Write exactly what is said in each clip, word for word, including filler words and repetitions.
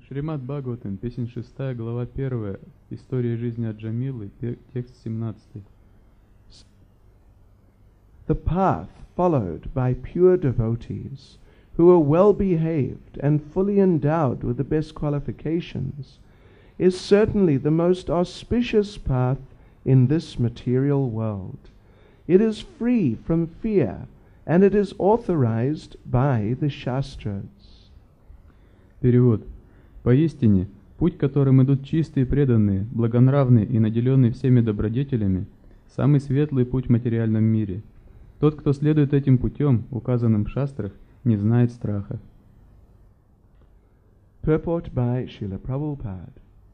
Шримад Бхагаватам, песня шестая, глава первая, история жизни Аджамилы, текст семнадцатый. The path followed by pure devotees who are well behaved and fully endowed with the best qualifications is certainly the most auspicious path in this material world. It is free from fear and it is authorized by the Shastras. Перевод. Поистине, путь, которым идут чистые, преданные, благонравные и наделенные всеми добродетелями, самый светлый путь в материальном мире. Тот, кто следует этим путем, указанным в шастрах, не знает страха. Purport by Srila Prabhupada.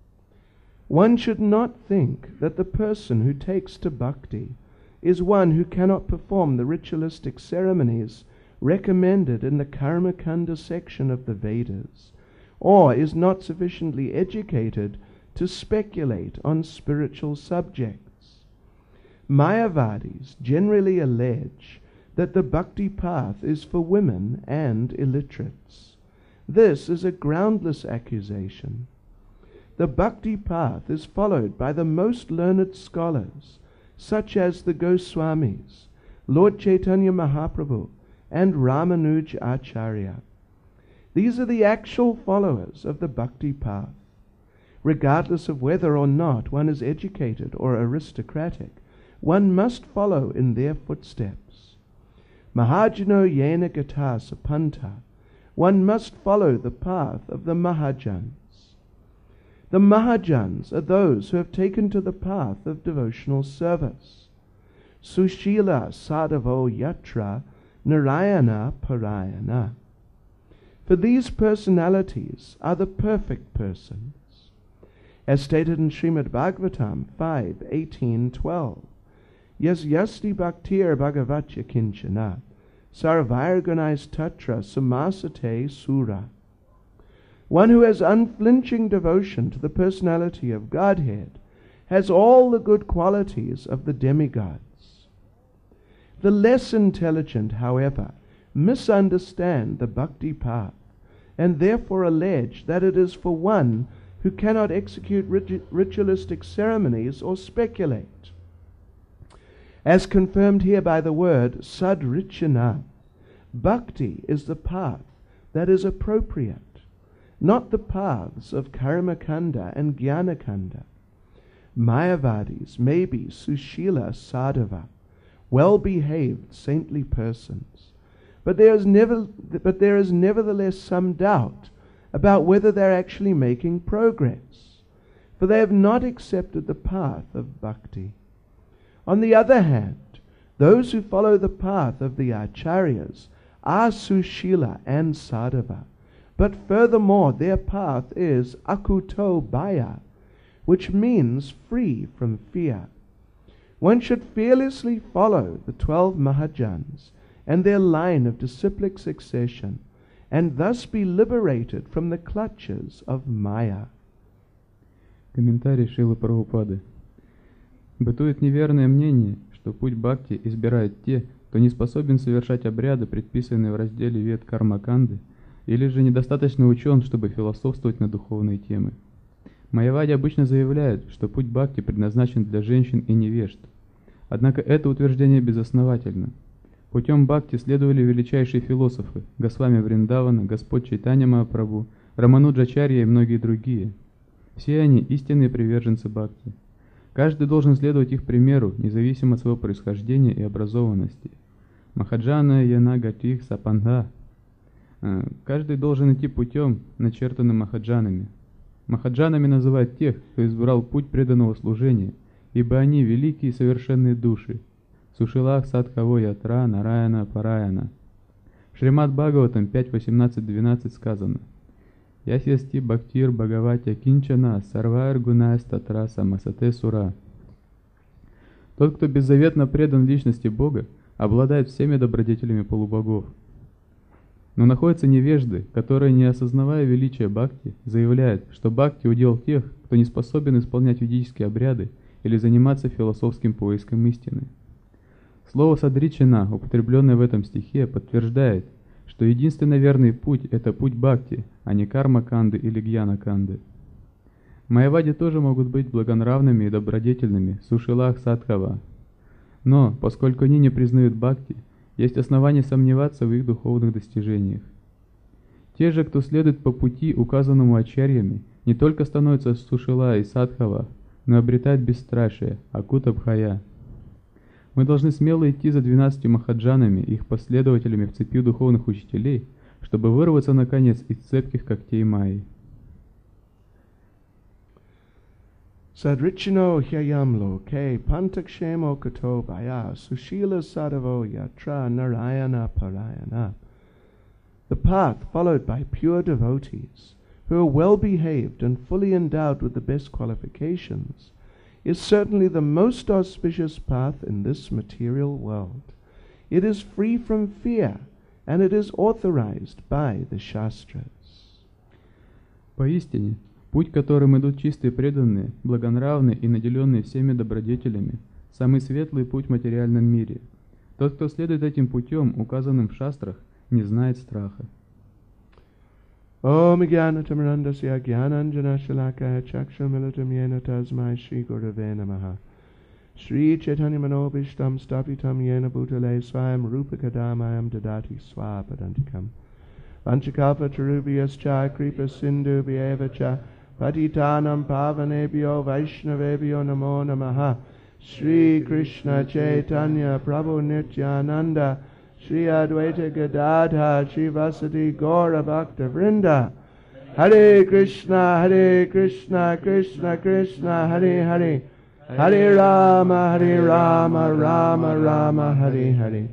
One should not think that the person who takes to bhakti is one who cannot perform the ritualistic ceremonies recommended in the Karmakanda section of the Vedas, or is not sufficiently educated to speculate on spiritual subjects. Mayavadis generally allege that the bhakti path is for women and illiterates. This is a groundless accusation. The bhakti path is followed by the most learned scholars, such as the Goswamis, Lord Chaitanya Mahaprabhu, and Ramanuj Acharya. These are the actual followers of the bhakti path. Regardless of whether or not one is educated or aristocratic, one must follow in their footsteps. Mahajano yena gata sapanta. One must follow the path of the Mahajans. The Mahajans are those who have taken to the path of devotional service. Sushila sadhavo yatra narayana parayana. For these personalities are the perfect persons. As stated in Srimad Bhagavatam five, eighteen, twelve, Yas yasti bhaktir bhagavatya kinchana, sarvairganais tatra samasate sura. One who has unflinching devotion to the personality of Godhead has all the good qualities of the demigods. The less intelligent, however, misunderstand the bhakti path, and therefore allege that it is for one who cannot execute rit- ritualistic ceremonies or speculate. As confirmed here by the word sadrichana, bhakti is the path that is appropriate, not the paths of karmakanda and jnanakanda. Mayavadis may be sushila sadhava, well-behaved saintly persons, but there is never, but there is nevertheless some doubt about whether they are actually making progress, for they have not accepted the path of bhakti. On the other hand, those who follow the path of the acharyas are sushila and sadhava, but furthermore their path is akuto bhaya, which means free from fear. One should fearlessly follow the twelve Mahajans and their line of disciplic succession, and thus be liberated from the clutches of Maya. Комментарий Шрилы Прабхупады. Бытует неверное мнение, что путь бхакти избирают те, кто не способен совершать обряды, предписанные в разделе Вед Кармаканды, или же недостаточно учен, чтобы философствовать на духовные темы. Майявади обычно заявляют, что путь бхакти предназначен для женщин и невежд. Однако это утверждение безосновательно. Путем бхакти следовали величайшие философы Госвами Вриндавана, Господь Чайтанья Махапрабху, Рамануджачарья и многие другие. Все они истинные приверженцы бхакти. Каждый должен следовать их примеру, независимо от своего происхождения и образованности. Махаджана яна гатих сапанха. Каждый должен идти путем, начертанным махаджанами. Махаджанами называют тех, кто избрал путь преданного служения, ибо они великие и совершенные души. Сушилах Садхаво Ятра Нараяна Параяна. В Шримад Бхагаватам пять, восемнадцать, двенадцать сказано: Ясьясти Бхактир Бхагаватя Кинчана Сарвайр Гунайс Татра Самасате Сура. Тот, кто беззаветно предан личности Бога, обладает всеми добродетелями полубогов. Но находятся невежды, которые, не осознавая величия бхакти, заявляют, что бхакти удел тех, кто не способен исполнять ведические обряды или заниматься философским поиском истины. Слово «садричана», употребленное в этом стихе, подтверждает, что единственно верный путь – это путь бхакти, а не карма-канды или гьяна-канды. Майявади тоже могут быть благонравными и добродетельными, сушилах садхава. Но, поскольку они не признают бхакти, есть основания сомневаться в их духовных достижениях. Те же, кто следует по пути, указанному ачарьями, не только становятся сушила и садхава, но обретают бесстрашие, акута бхая. Мы должны смело идти за двенадцатью махаджанами и их последователями в цепи духовных учителей, чтобы вырваться, наконец, из цепких когтей Майи. Sadrichino hyayamlo ke pantakshemo kato bhaya sushila sadavo yatra narayana parayana. The path followed by pure devotees, who are well behaved and fully endowed with the best qualifications, is certainly the most auspicious path in this material world. It is free from fear, and it is authorized by the Shastras. Поистине, путь, которым идут чистые преданные, благонравные и наделенные всеми добродетелями, самый светлый путь в материальном мире. Тот, кто следует этим путем, указанным в шастрах, не знает страха. Om Jnanatamrandasya Jnananjana Shalakaya Chakshamilatam Yena Tasmai Shri Gurave Namaha. Shri Chaitanya Manobishtam Stapitam Yena Bhutale Swayam Rupakadamayam Dadati Swapadantikam. Vanchakalpa Tarubhyascha Kripa Sindhu Bhyevacha Patitanam Pavanebhyo Vaishnavebhyo Namo Namaha. Shri Krishna Chaitanya Prabhu Nityananda Shri Advaita Gadadha Shri Vasadi Gaura Bhakta Vrinda. Hare Krishna, Hare Krishna, Krishna Krishna, Hare Hare. Hare Rama, Hare Rama, Rama Rama, Hare Hare.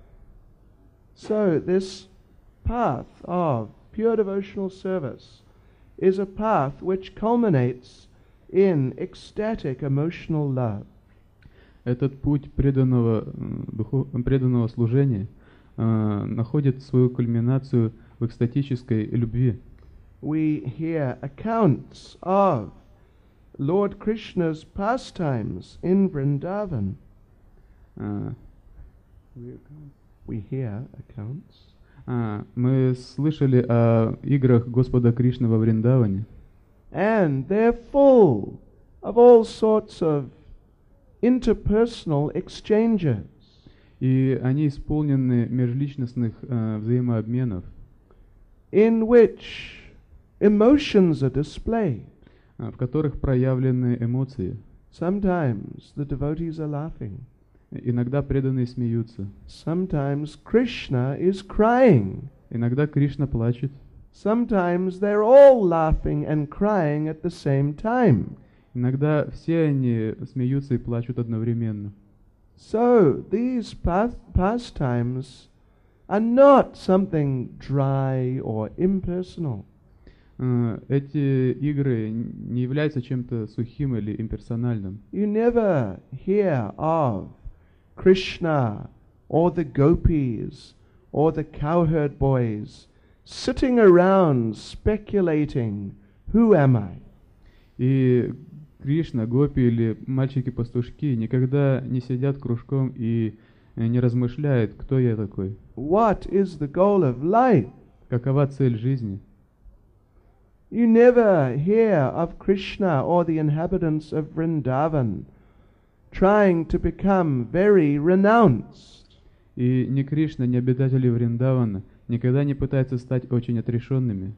So this path of pure devotional service is a path which culminates in ecstatic emotional love. Этот путь преданного, духов, преданного служения э, находит свою кульминацию в экстатической любви. We hear accounts of Lord Krishna's pastimes in Vrindavan. Uh, we hear accounts. Uh, мы слышали о играх Господа Кришны во Вриндаване. And they're full of all sorts of interpersonal exchanges. И они исполнены межличностных uh, взаимообменов, in which emotions are displayed. в которых проявлены эмоции. Sometimes the devotees are laughing. Иногда преданные смеются. Sometimes Krishna is crying. Иногда Кришна плачет. Sometimes they're all laughing and crying at the same time. Иногда все они смеются и плачут одновременно. So these past pastimes are not something dry or impersonal. Uh, эти игры не являются чем-то сухим или имперсональным. You never hear of Krishna or the gopis or the cowherd boys sitting around speculating, who am I? И Кришна, гопи или мальчики-пастушки никогда не сидят кружком и не размышляют, кто я такой. What is the goal of life? Какова цель жизни? You never hear of Krishna or the inhabitants of Vrindavan trying to become very renounced. И ни Кришна, ни обитатели Вриндавана никогда не пытаются стать очень отрешенными.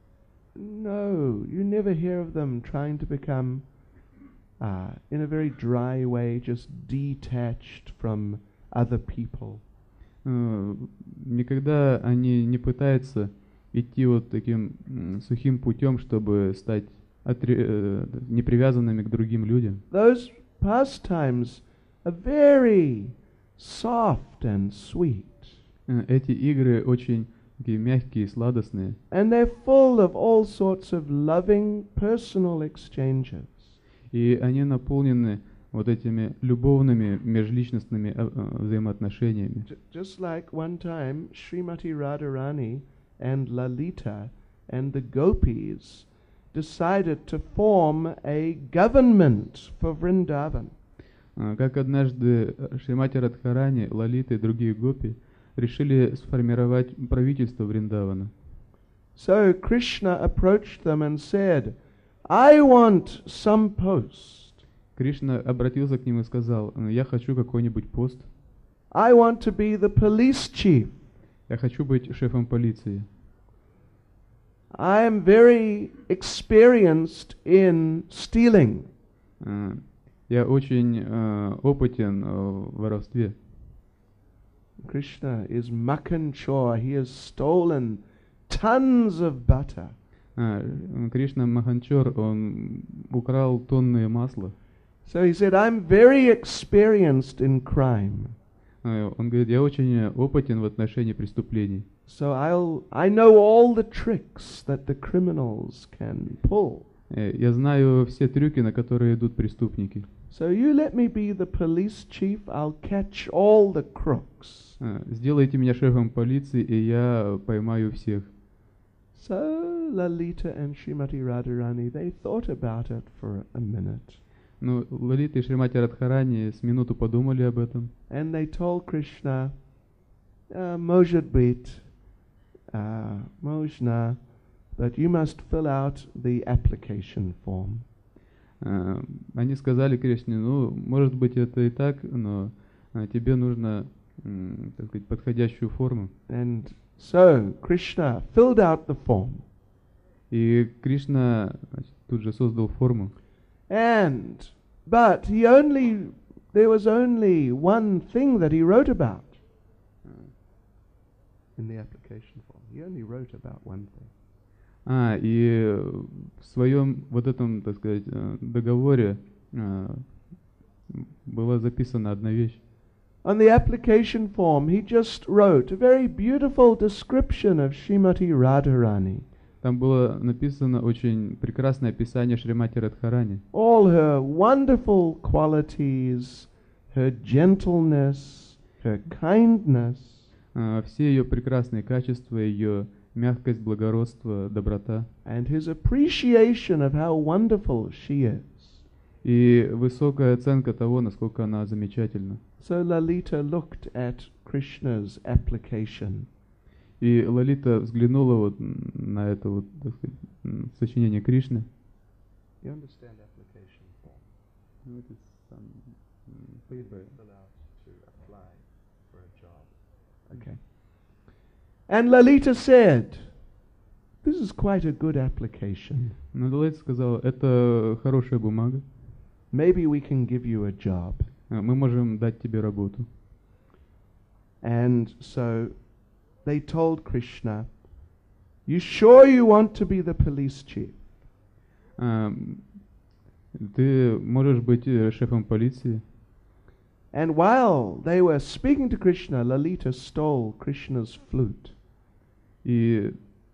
No, you never hear of them trying to become, uh, in a very dry way, just detached from other people. Uh, никогда они не пытаются идти вот таким м, сухим путем, чтобы стать отре- э, непривязанными к другим людям. Those pastimes are very soft and sweet. Э, Эти игры очень такие мягкие и сладостные, And they're full of all sorts of loving personal exchanges. и они наполнены вот этими любовными межличностными э, э, взаимоотношениями. J- just like one time Srimati Radharani and Lalita and the gopis decided to form a government for Vrindavan. А, Как однажды Шримати Радхарани, Лалита и другие гопи решили сформировать правительство Вриндавана. So Krishna approached them and said, I want some post. Кришна обратился к ним и сказал: я хочу какой-нибудь пост. I want to be the police chief. Я хочу быть шефом полиции. I am very experienced in stealing. Uh, я очень uh, опытен uh, в воровстве. Krishna is Makanchor. He has stolen tons of butter. Uh, Кришна Маханчор, он украл тонны масла. So he said, I'm very experienced in crime. Uh, он говорит: я очень опытен в отношении преступлений. So I'll, I know all the tricks that the criminals can pull. Uh, я знаю все трюки, на которые идут преступники. So you let me be the police chief, I'll catch all the crooks. Uh, сделайте меня шефом полиции, и я поймаю всех. So Lalita and Srimati Radharani, they thought about it for a minute. Ну, Лалита и Шримати Радхарани с минуту подумали об этом. And they told Krishna, uh, Mojad Brit, uh, Mojna, that you must fill out the application form. Uh, они сказали Кришне: ну, может быть, это и так, но uh, тебе нужно, um, так сказать, подходящую форму. And so Krishna filled out the form. И Кришна, значит, тут же создал форму. And, but he only, there was only one thing that he wrote about in the application form. He only wrote about one thing. А, и в своем вот этом, так сказать, договоре uh, была записана одна вещь. On the application form, he just wrote a very beautiful description of Srimati Radharani. Там было написано очень прекрасное описание Шримати Радхарани. All her wonderful qualities, her gentleness, her kindness. Uh, все ее прекрасные качества, ее мягкость, благородство, доброта. And his appreciation of how wonderful she is. И высокая оценка того, насколько она замечательна. So Lalita looked at Krishna's application. И Лалита взглянула вот на это вот, так сказать, сочинение Кришны. You understand application form? Ну, это сам, We fill out to apply for a job. Okay. And Lalita said, "This is quite a good application. Но Лалита сказала: это хорошая бумага. Maybe we can give you a job." Мы можем дать тебе работу. And so they told Krishna, "You sure you want to be the police chief?" Uh, ты можешь быть шефом полиции? And while they were speaking to Krishna, Lalita stole Krishna's flute. И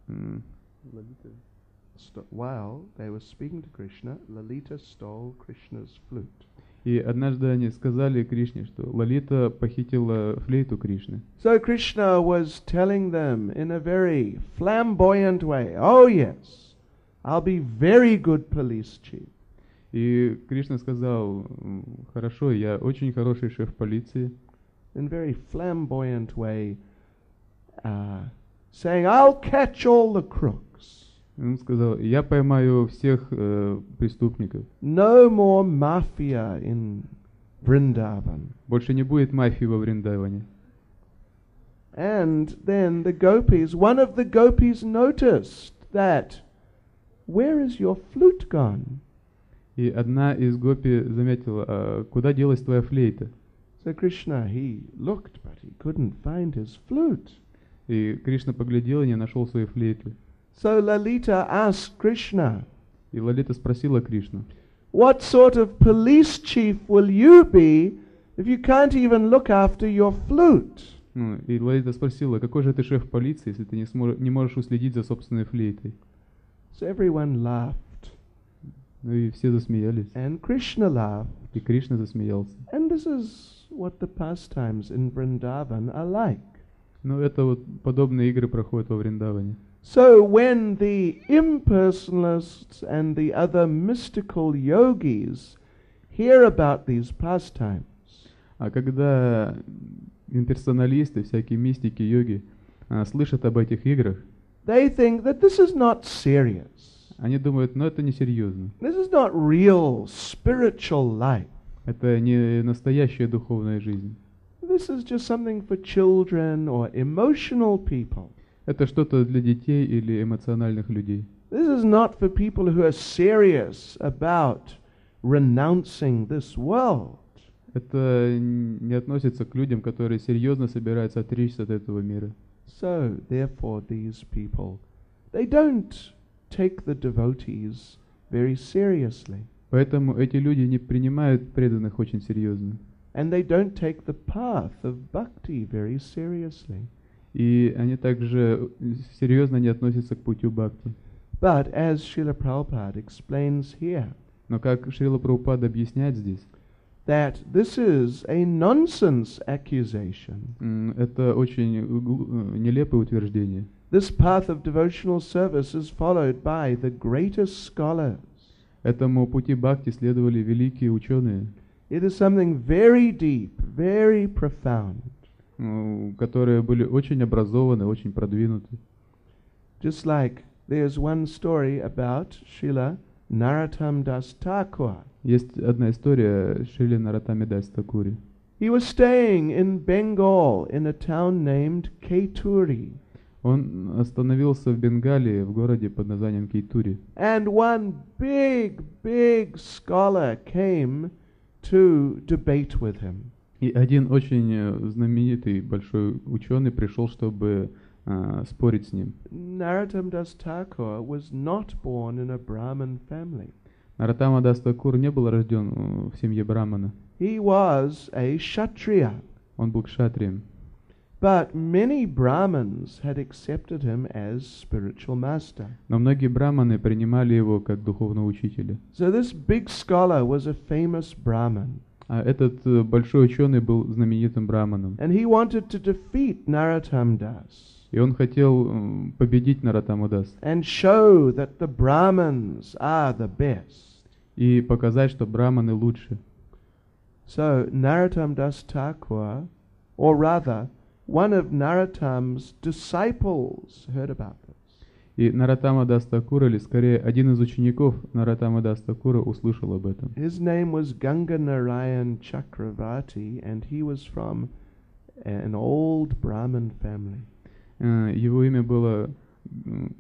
St- while they were speaking to Krishna, Lalita stole Krishna's flute. И однажды они сказали Кришне, что Лалита похитила флейту Кришны. So Krishna was telling them in a very flamboyant way, "Oh yes, I'll be very good police chief." И Кришна сказал: хорошо, я очень хороший шеф полиции. In very flamboyant way, uh, saying, "I'll catch all the crooks." Он сказал: я поймаю всех э, преступников. No more mafia in Vrindavan. Больше не будет мафии во Вриндаване. And then the gopis, one of the gopis noticed that, "Where is your flute gone?" И одна из гопи заметила: а куда делась твоя флейта? So Krishna, he looked, but he couldn't find his flute. И Кришна поглядел и не нашел своей флейты. So Lalita asked Krishna, И Лалита спросила Кришну: "What sort of police chief will you be if you can't even look after your flute?" Ну, и Лалита спросила: какой же ты шеф полиции, если ты не, смож- не можешь уследить за собственной флейтой? So everyone laughed. Ну и все засмеялись. And Krishna laughed. И Кришна засмеялся. And this is what the pastimes in Vrindavan are like. Ну, это вот подобные игры проходят во Вриндаване. So when the impersonalists and the other mystical yogis hear about these pastimes, А когда имперсоналисты, всякие мистики, йоги, а, слышат об этих играх, they think that this is not serious. они думают, ну это не серьезно. This is not real spiritual life. Это не настоящая духовная жизнь. This is just something for children or emotional people. Это что-то для детей или эмоциональных людей. This is not for people who are serious about renouncing this world. Это не относится к людям, которые серьезно собираются отречься от этого мира. So, therefore, these people, they don't take the devotees very seriously. Поэтому эти люди не принимают преданных очень серьезно. And they don't take the path of bhakti very seriously. И они также серьезно не относятся к путю бхакти. But as Srila Prabhupada explains here, Но как Шрила Прабхупада объясняет здесь, that this is a nonsense accusation. м, это очень гл- э, нелепое утверждение. This path of devotional service is followed by the greatest scholars. Этому пути бхакти следовали великие ученые, It is something very deep, very profound. м, которые были очень образованы, очень продвинуты. Just like there's one story about Srila Narottam Das Thakur. Есть одна история Шрили Нароттаме Дас Такури. He was staying in Bengal in a town named Kaituri. Он остановился в Бенгалии, в городе под названием Кейтури. And one big, big scholar came to debate with him. И один очень э, знаменитый большой ученый пришел, чтобы э, спорить с ним. Narottam Das Thakur was not born in a Brahmin family. Нароттама Дас Такур не был рожден э, в семье брамана. He was a Kshatriya. Он был кшатрием. But many Brahmins had accepted him as spiritual master. Но многие браманы принимали его как духовного учителя. So this big scholar was a famous Brahmin. А этот э, большой ученый был знаменитым браманом. And he wanted to defeat Narottam Das И он хотел э, победить Нароттаму Дас and show that the Brahmins are the best. и показать, что браманы лучше. So Narottam Das Thakur, or rather, one of Narottam's disciples heard about this. И Нароттама Дас Такур, или скорее один из учеников Нароттама Дас Такура, услышал об этом. His name was Ganga Narayan Chakravarti, and he was from an old Brahmin family. Э, Его имя было м,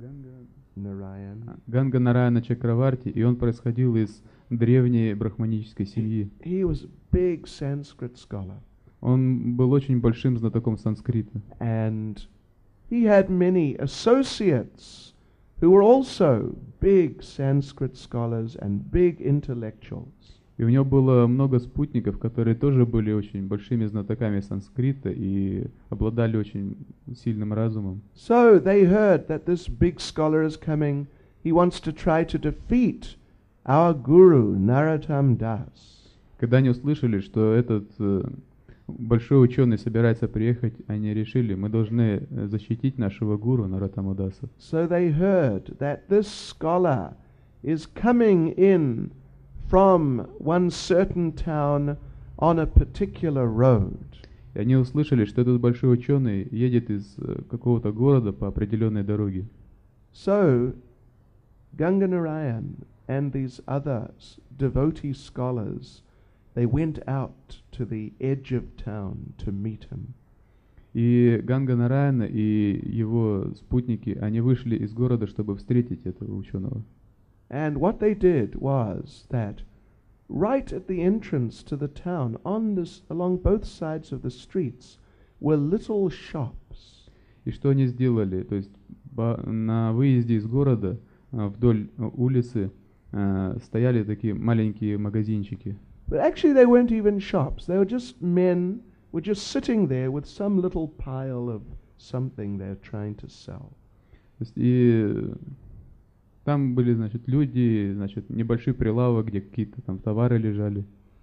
Narayan. Ганга Нараяна Чакраварти, и он происходил из древней брахманической семьи. He was a big Sanskrit scholar, Он был очень большим знатоком санскрита. and he had many associates who were also big Sanskrit scholars and big intellectuals. И у него было много спутников, которые тоже были очень большими знатоками санскрита и обладали очень сильным разумом. So they heard that this big scholar is coming. He wants to try to defeat our guru, Narottam Das. Когда они услышали, что этот э, большой ученый собирается приехать, они решили, мы должны э, защитить нашего гуру Нароттаму Даса. So they heard that this scholar is coming in from one certain town on a particular road. И они услышали, что этот большой ученый едет из э, какого-то города по определенной дороге. So Ganga Narayan and these other s- devotee scholars, they went out to the edge of town to meet him. И Ганга Нараяна и его спутники, они вышли из города, чтобы встретить этого ученого. And what they did was that right at the entrance to the town, on this, along both sides of the streets, were little shops. И что они сделали? То есть по- на выезде из города а, вдоль а, улицы а, стояли такие маленькие магазинчики. But actually they weren't even shops. They were just men were just sitting there with some little pile of something they're trying to sell. То есть и там были, значит, люди, значит, небольшой прилавок, где какие-то там товары лежали.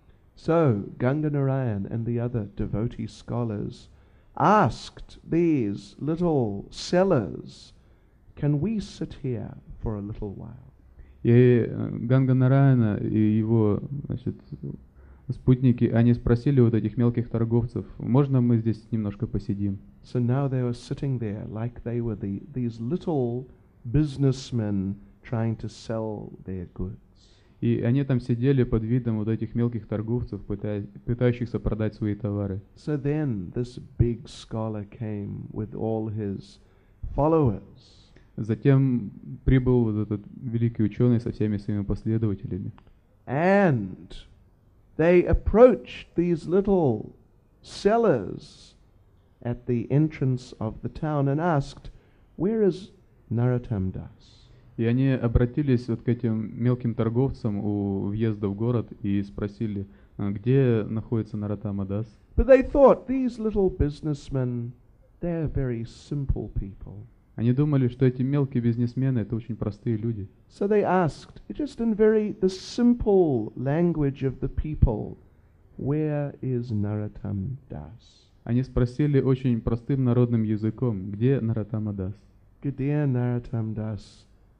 So Ganga Narayan and the other devotee scholars asked these little sellers, can we sit here for a little while? И э, Ганга Нараяна и его, значит, спутники, они спросили вот этих мелких торговцев, можно мы здесь немножко посидим? So now they were sitting there like they were the, these little businessmen trying to sell their goods. И они там сидели под видом вот этих мелких торговцев, пыта- пытающихся продать свои товары. So then this big scholar came with all his followers. Затем прибыл вот этот великий ученый со всеми своими последователями. And they approached these little sellers at the entrance of the town and asked, "Where is Narottam Das?" И они обратились вот к этим мелким торговцам у въезда в город и спросили, «А где находится Нароттама Дас?» But they thought these little businessmen, they're very simple people. Они думали, что эти мелкие бизнесмены — это очень простые люди. So they asked, just in very the simple language of the people, "Where is Narottam Das?" Они спросили очень простым народным языком, где Нароттама Дас? Dear Narottam Das.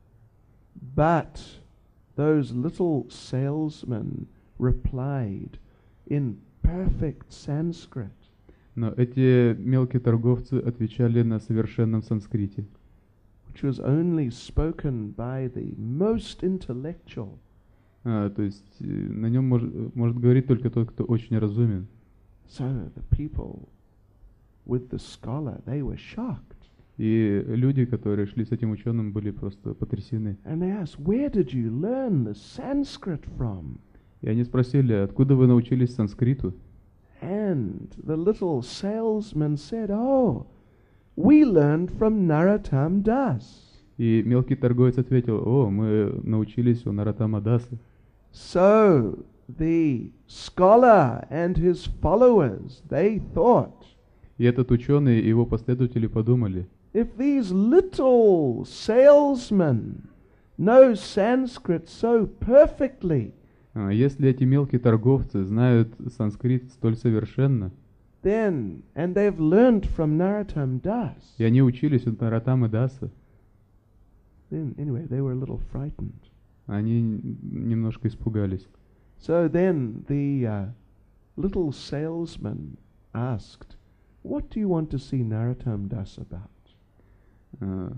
But those little salesmen replied in perfect Sanskrit. Но эти мелкие торговцы отвечали на совершенном санскрите, Which was only spoken by the most intellectual. А, то есть э, на нем может, может говорить только тот, кто очень разумен. So the people with the scholar, they were shocked. И люди, которые шли с этим ученым, были просто потрясены. And they asked, "Where did you learn the Sanskrit from?" И они спросили, откуда вы научились санскриту? And the little salesman said, "Oh, we learned from Narottam Das." И мелкий торговец ответил, о, мы научились у Нароттама Даса. So the scholar and his followers, they thought, И этот ученый и его последователи подумали, if these little salesmen know Sanskrit so perfectly, «А, если эти мелкие торговцы знают санскрит столь совершенно, then, and they've learned from Narottam Das, и они учились у Нароттамы Даса, then anyway, they were a little frightened. они немножко испугались. So then the uh, little salesman asked, "What do you want to see Narottam Das about? А,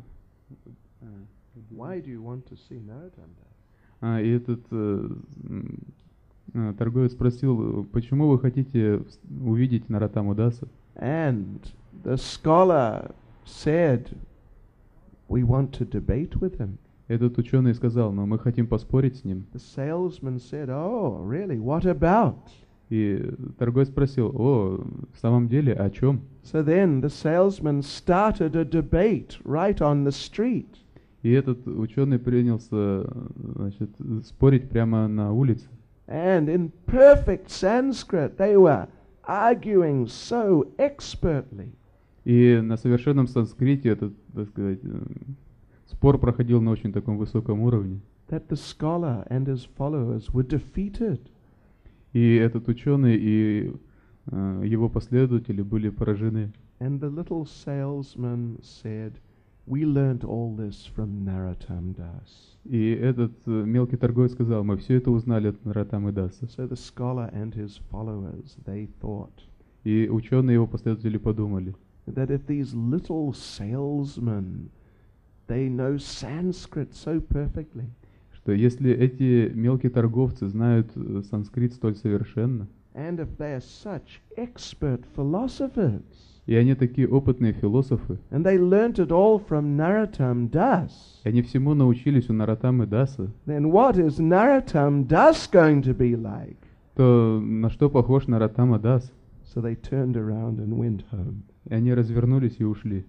Why do you want to see Narottam Das?" а, и этот э, м, а, торговец спросил, почему вы хотите вс- увидеть Нароттаму Даса? And the scholar said, "We want to debate with him." Этот ученый сказал, но мы хотим поспорить с ним. The salesman said, "Oh, really? What about?" И торговец спросил, о, в самом деле, о чем? So then the salesman started a debate right on the street. И этот ученый принялся, значит, спорить прямо на улице. And in perfect Sanskrit, they were arguing so expertly. И на совершенном санскрите этот, так сказать, э, спор проходил на очень таком высоком уровне. That the scholar and his followers were defeated. И этот ученый и э, его последователи были поражены. And the little salesman said, "We learnt all this from Narottam Das." И этот э, мелкий торговец сказал, мы все это узнали от Нароттамы Даса. So the scholar and his followers, they thought И ученые и его последователи подумали, that if these little salesmen, they know Sanskrit so perfectly, что если эти мелкие торговцы знают э, санскрит столь совершенно, and if they are such expert philosophers, и они такие опытные философы, and they learnt it all from Narottam Das, и они всему научились у Нароттамы Даса, then what is Narottam Das going to be like? то на что похож Нароттама Дас? So they turned around and went home. И они развернулись и ушли.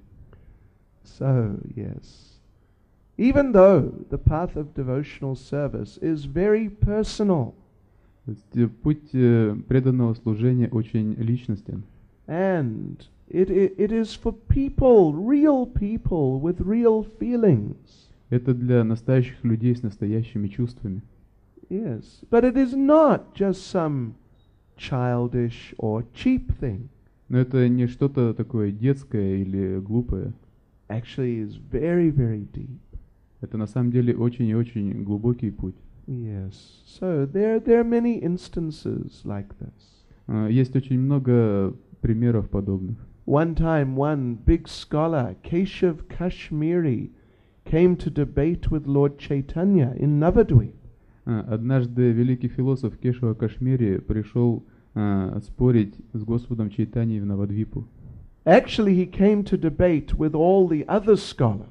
So, yes, even though the path of devotional service is very personal, То есть э, путь э, преданного служения очень личностен. and it, it, it is for people, real people with real feelings, Это для настоящих людей с настоящими чувствами. yes, but it is not just some childish or cheap thing. Но это не что-то такое детское или глупое. Actually, is very, very deep. Это на самом деле очень и очень глубокий путь. Yes. So there, there are many instances like this. А, Есть очень много примеров подобных. One time, one big scholar, Keshav Kashmiri, came to debate with Lord Chaitanya in Navadvip. А, Однажды великий философ Кешава Кашмири пришел а, спорить с Господом Чайтаньей в Навадвипу. Actually, he came to debate with all the other scholars.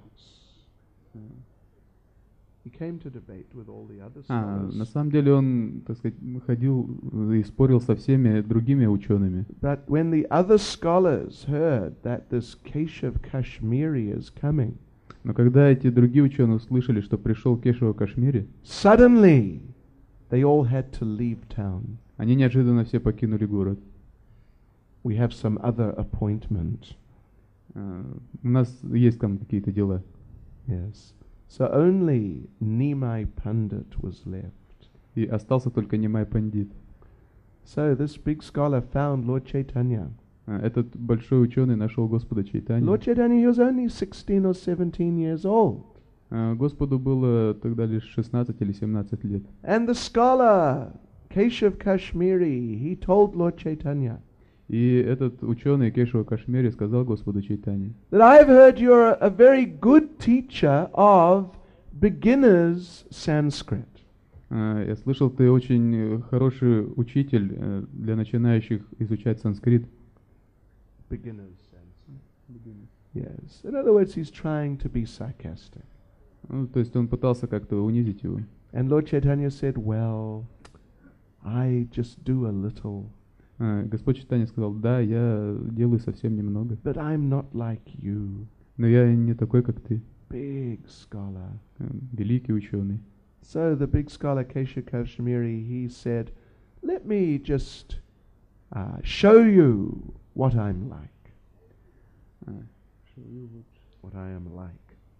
He came to debate with all the other А, scholars. на самом деле он, так сказать, ходил и спорил со всеми другими учеными. But when the other scholars heard that this Keshav Kashmiri is coming, Но когда эти другие ученые услышали, что пришел Кешава Кашмири, suddenly they all had to leave town. они неожиданно все покинули город. We have some other appointment. А, У нас есть там какие-то дела. Yes. So only Nimai Pandit was left. И остался только Нимай Пандит. So this big scholar found Lord Chaitanya. А, Этот большой ученый нашел Господа Чайтанью. Lord Chaitanya, he was only sixteen or seventeen years old. А, Господу было тогда лишь шестнадцать или семнадцать лет. And the scholar, Keshav Kashmiri, he told Lord Chaitanya И этот ученый Кешава Кашмири сказал Господу Чайтанье, that I've heard you're a very good teacher of beginners Sanskrit. «А, я слышал, ты очень э, хороший учитель э, для начинающих изучать санскрит. Beginners Sanskrit. Yes. In other words, he's trying to be sarcastic. Ну, то есть он пытался как-то унизить его. And Lord Chaitanya said, well, I just do a little, А, Господь Чайтанья сказал, да, я делаю совсем немного, but I'm not like you, но я не такой, как ты, big scholar. э, великий ученый. So the big scholar Keshav Kashmiri, he said, let me just uh, show you what I'm like, А, what I am like.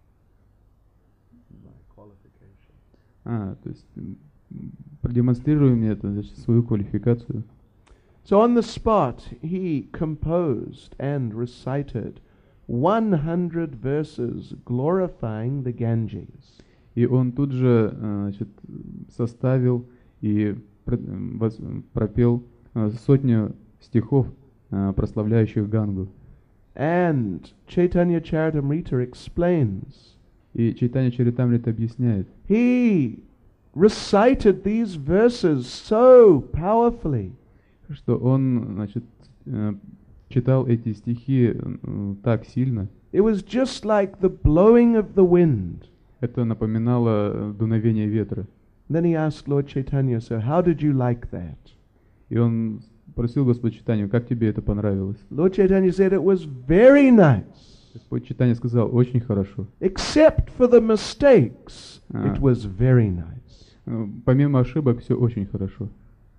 My qualification. а, то есть м, продемонстрируй мне это, значит, свою квалификацию. So on the spot, he composed and recited one hundred verses glorifying the Ganges. И он тут же э, значит, составил и про- м, воз- пропел э, сотню стихов, э, прославляющих Гангу. And Chaitanya Charitamrita explains, И Чайтанья Чаритамрита объясняет, he recited these verses so powerfully что он, значит, э, читал эти стихи э, так сильно, it was just like the blowing of the wind. это напоминало э, дуновение ветра. Then he asked Lord Chaitanya, so how did you like that? И он просил Господа Чайтанью, как тебе это понравилось? Lord Chaitanya said it was very nice, Господь Чайтанья сказал, очень хорошо. except for the mistakes. А. It was very nice. Э, Помимо ошибок, все очень хорошо.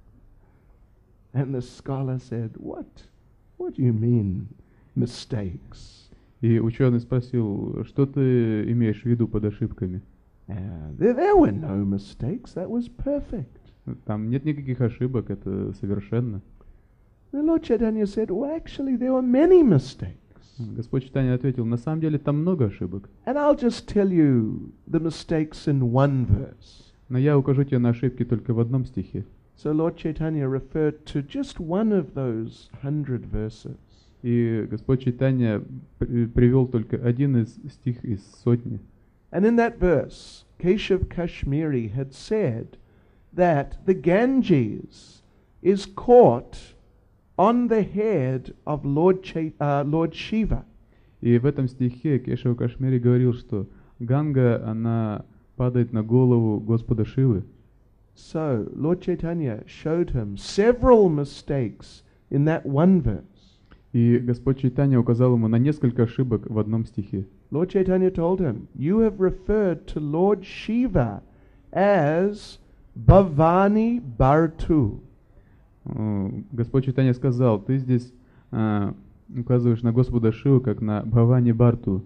And the scholar said, what? What do you mean, mistakes? И ученый спросил, что ты имеешь в виду под ошибками? Uh, there, there were no mistakes. That was perfect. Там нет никаких ошибок, это совершенно. The Lord Chaitanya said, well, actually, there were many mistakes. Господь Чайтанья ответил, на самом деле там много ошибок. And I'll just tell you the mistakes in one verse. Но я укажу тебе на ошибки только в одном стихе. So Lord Chaitanya referred to just one of those hundred verses. И Господь Чайтанья при- привел только один из стих из сотни. And in that verse, Keshav Kashmiri had said that the Ganges is caught on the head of Lord, Chait- uh, Lord Shiva. И в этом стихе Кешава Кашмири говорил, что Ганга, она падает на голову Господа Шивы. So Lord Chaitanya showed him several mistakes in that one verse. И Господь Чайтанья указал ему на несколько ошибок в одном стихе. Lord Chaitanya told him, you have referred to Lord Shiva as Bhavani Bhartu. О, Господь Чайтанья сказал, ты здесь а, указываешь на Господа Шиву, как на Бхавани Барту.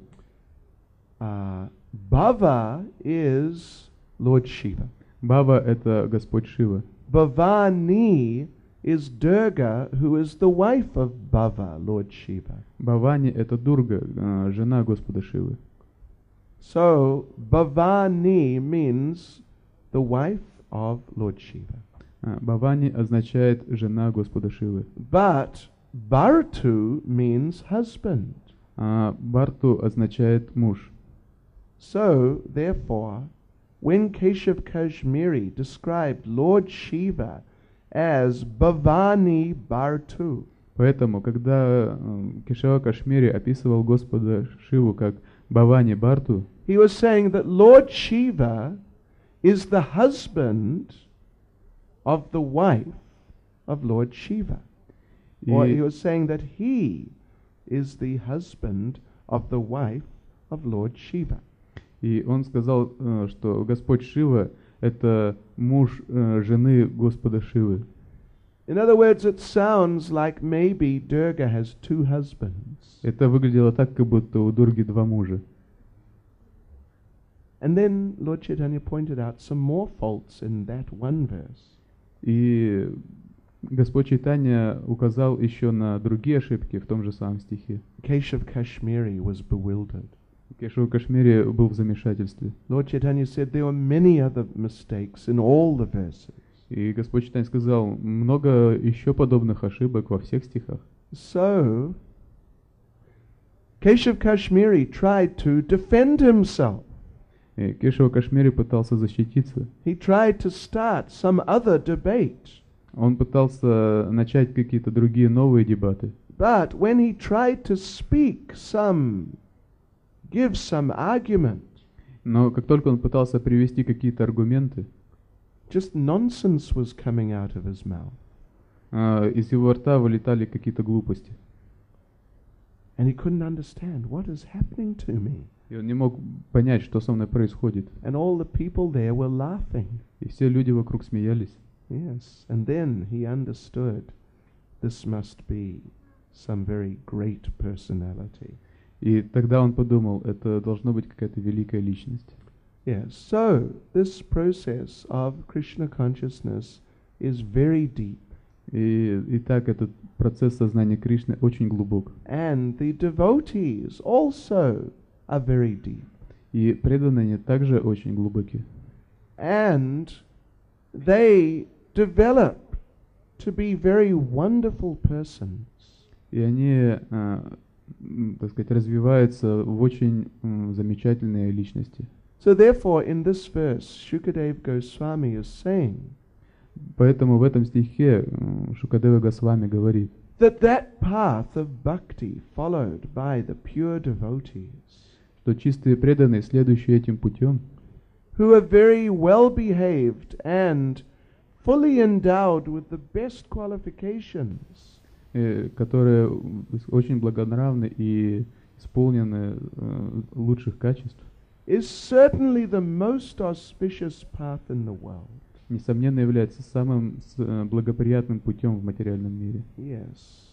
Uh, Bhava is Lord Shiva. Бава — это Господь Шива. Bhavani is Durga, who is the wife of Bhava, Lord Shiva. Бхавани — это Дурга, а, жена Господа Шивы. So Bhavani means the wife of Lord Shiva. А, Бхавани означает «жена Господа Шивы», But Bhartu means husband. а Барту означает «муж». So, therefore, when Keshav Kashmiri described Lord Shiva as Bhavani Bhartu, Поэтому, когда э, Кешава Кашмири описывал Господа Шиву как Бхавани Барту, he was saying that Lord Shiva is the husband of the wife of Lord Shiva. Or he и, was saying that he is the husband of the wife of Lord Shiva. и он сказал, э, что Господь Шива — это муж э, жены Господа Шивы. In other words, it sounds like maybe Durga has two husbands. Это выглядело так, как будто у Дурги два мужа. And then Lord Chaitanya pointed out some more faults in that one verse. И Господь Чайтанья указал еще на другие ошибки в том же самом стихе. Keshav Kashmiri was bewildered. Кешава Кашмири был в замешательстве. Lord Chaitanya said there were many other mistakes in all the verses. И Господь Чайтанья сказал, много еще подобных ошибок во всех стихах. So, Keshav Kashmiri tried to defend himself. И Кешава Кашмири пытался защититься. He tried to start some other debate. Он пытался начать какие-то другие новые дебаты. But when he tried to speak some, give some argument, Но как только он пытался привести какие-то аргументы, just nonsense was coming out of his mouth. а, из его рта вылетали какие-то глупости. And he couldn't understand what is happening to me. И он не мог понять, что со мной происходит. And all the people there were laughing. И все люди вокруг смеялись. Yes. And then he understood this must be some very great personality. И тогда он подумал, это должно быть какая-то великая личность. Yes. So this process of Krishna consciousness is very deep. И, и так этот процесс сознания Кришны очень глубок. And the devotees also are very deep. И преданные они также очень глубоки. And they develop to be very wonderful persons. И они, а, м, так сказать, развиваются в очень м, замечательные личности. So therefore, in this verse, Shukadev Goswami is saying Поэтому в этом стихе м, Шукадева Госвами говорит, that that path of bhakti followed by the pure devotees, что чистые преданные, следующие этим путем, who are very well behaved and fully endowed with the best qualifications, э, которые м, очень благонравны и исполнены э, лучших качеств, is certainly the most auspicious path in the world. несомненно является самым с- э, благоприятным путем в материальном мире. Yes.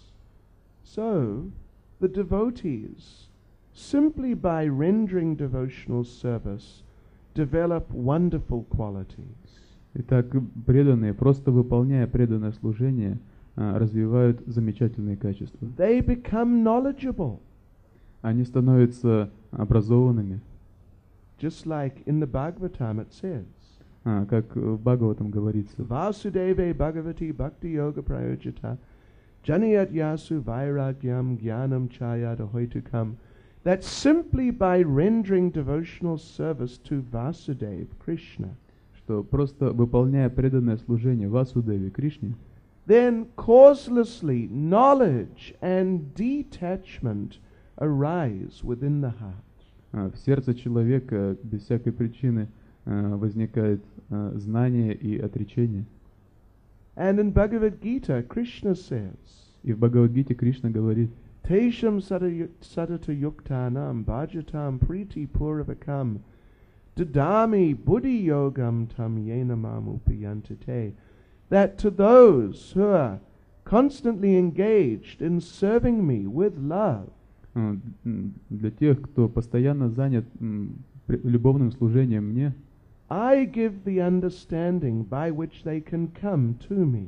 So, the devotees, simply by rendering devotional service, develop wonderful qualities. Итак, преданные, просто выполняя преданное служение, а, развивают замечательные качества. They become knowledgeable, Они становятся образованными, just like in the Bhagavatam it says, а, как в Бхагаватам говорится. Vasudeve Bhagavati Bhakti Yoga Prayojita Janiyat Yasu Vairagyam Jnanam Chayada Hoitukam, that simply by rendering devotional service to Vasudeva, Krishna, Что просто выполняя преданное служение Васудеве Кришне, then causelessly knowledge and detachment arise within the heart. а, в сердце человека без всякой причины а, возникает а, знание и отречение. And in Bhagavad Gita, Krishna says, И в Бхагавадгите Кришна говорит, Tesham sadata yuktanam bhajatam priti purvakam dadami buddhi yogam tam yenamam upayantite, that to those who are constantly engaged in serving me with love, а, м, для тех, кто постоянно занят м, пре- любовным служением мне, I give the understanding by which they can come to me.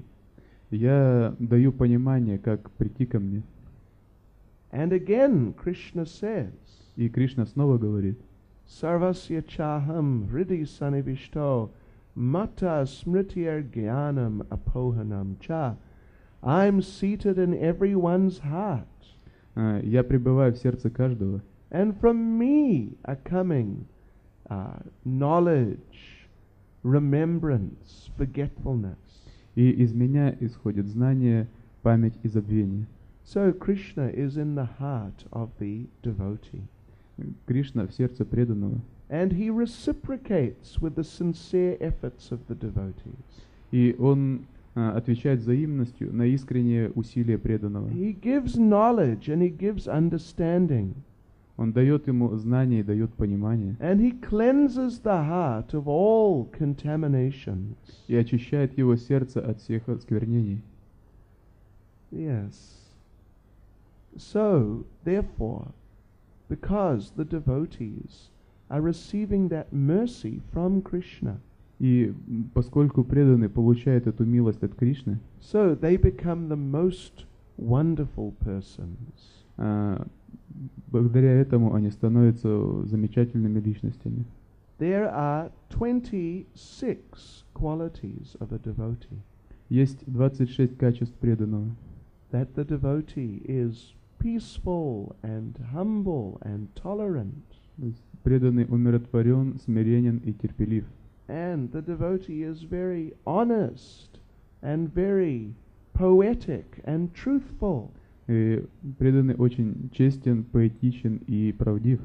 я даю понимание, как прийти ко мне. And again, Krishna says, И Кришна снова говорит, Sarvasya chaham hridi sanivishto Mata smritir gyanam apohanam cha. I'm seated in everyone's heart. А, Я пребываю в сердце каждого, And from me are coming uh, knowledge, remembrance, forgetfulness. и из меня исходит знание, память и забвение. So Krishna is in the heart of the devotee. Кришна в сердце преданного, And he reciprocates with the sincere efforts of the devotees. и он а, отвечает взаимностью на искренние усилия преданного. He gives knowledge and he gives understanding. Он дает ему знание и дает понимание, And he cleanses the heart of all contaminations. и очищает его сердце от всех осквернений. Yes. So, therefore, because the devotees are receiving that mercy from Krishna, И поскольку преданный получает эту милость от Кришны, so they become the most wonderful persons. а, благодаря этому они становятся замечательными личностями. There are twenty-six qualities of a devotee. Есть двадцать шесть качеств преданного. That the devotee is peaceful and humble and tolerant. То есть преданный умиротворен, смиренен и терпелив. And the devotee is very honest and very poetic and truthful. И преданный очень честен, поэтичен и правдив.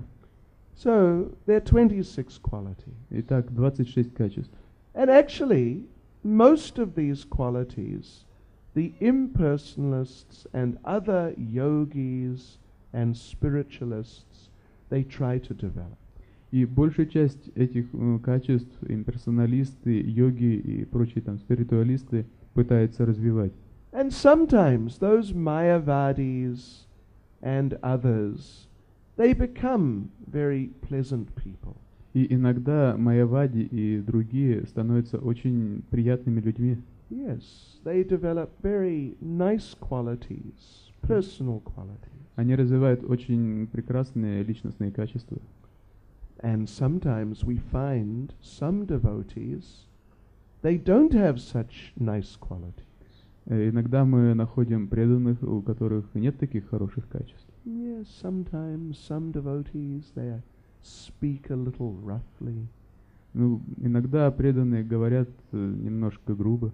So there are twenty-six qualities. Итак, двадцать шесть качеств. And actually, most of these qualities, the impersonalists and other yogis and spiritualists, they try to develop. И большая часть этих э, качеств имперсоналисты, йоги и прочие там спиритуалисты пытаются развивать. And sometimes those Mayavadis and others, they become very pleasant people. И иногда майявади и другие становятся очень приятными людьми. Yes, they develop very nice qualities, personal qualities. Они развивают очень прекрасные личностные качества. And sometimes we find some devotees, they don't have such nice qualities. Э, Иногда мы находим преданных, у которых нет таких хороших качеств. Yes, sometimes some devotees, they speak a little roughly. Ну, иногда преданные говорят э, немножко грубо.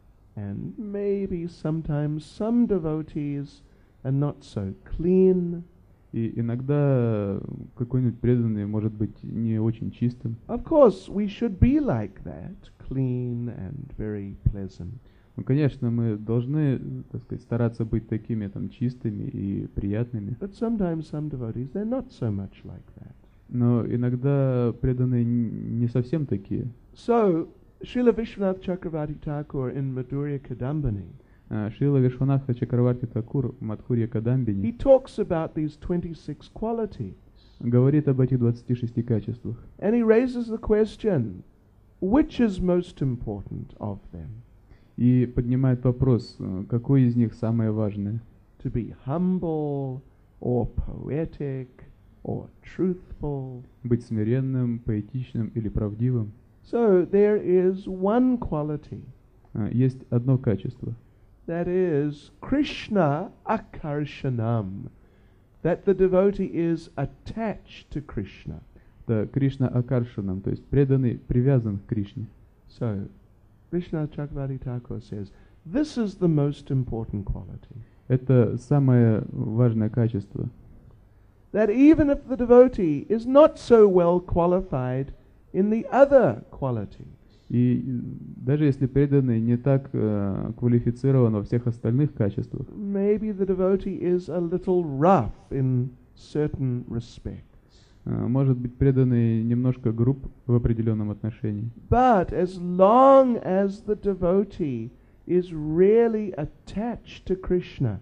And maybe sometimes some devotees are not so clean. И иногда какой-нибудь преданный может быть не очень чистым. Of course, we should be like that, clean and very pleasant. Ну, конечно, мы должны, так сказать, стараться быть такими там чистыми и приятными. But sometimes some devotees, they're not so much like that. Но иногда преданные н- не совсем такие. So, Srila Vishwanath Chakravarti Thakur in Madhurya Kadambini, А, Шрила Вишванатха Чакраварти Такур в Мадхурья he Кадамбини talks about these twenty-six qualities. говорит об этих двадцати шести качествах. And he raises the question, which is most important of them? И поднимает вопрос, э, какой из них самое важное? To be humble, or poetic, or truthful? Быть смиренным, поэтичным или правдивым? So there is one quality, А, Есть одно качество. that is Krishna Akarshanam, that the devotee is attached to Krishna. Это Кришна Акаршанам, то есть преданный привязан к Кришне. So, Vishnu Chakravarti Thakur says, this is the most important quality. Это самое важное качество. That even if the devotee is not so well qualified in the other qualities, И даже если преданный не так э, квалифицирован во всех остальных качествах, maybe the devotee is a little rough in certain respects. э, может быть преданный немножко груб в определенном отношении. But as long as the devotee is really attached to Krishna,